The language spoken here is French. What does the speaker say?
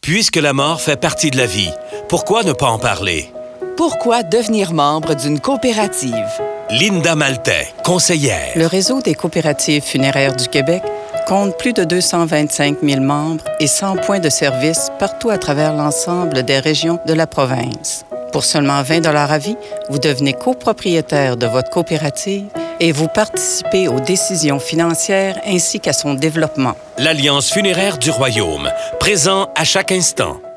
Puisque la mort fait partie de la vie, pourquoi ne pas en parler? Pourquoi devenir membre d'une coopérative? Linda Maltais, conseillère. Le réseau des coopératives funéraires du Québec compte plus de 225 000 membres et 100 points de service partout à travers l'ensemble des régions de la province. Pour seulement 20 $ à vie, vous devenez copropriétaire de votre coopérative et vous participez aux décisions financières ainsi qu'à son développement. L'Alliance funéraire du Royaume, présent à chaque instant.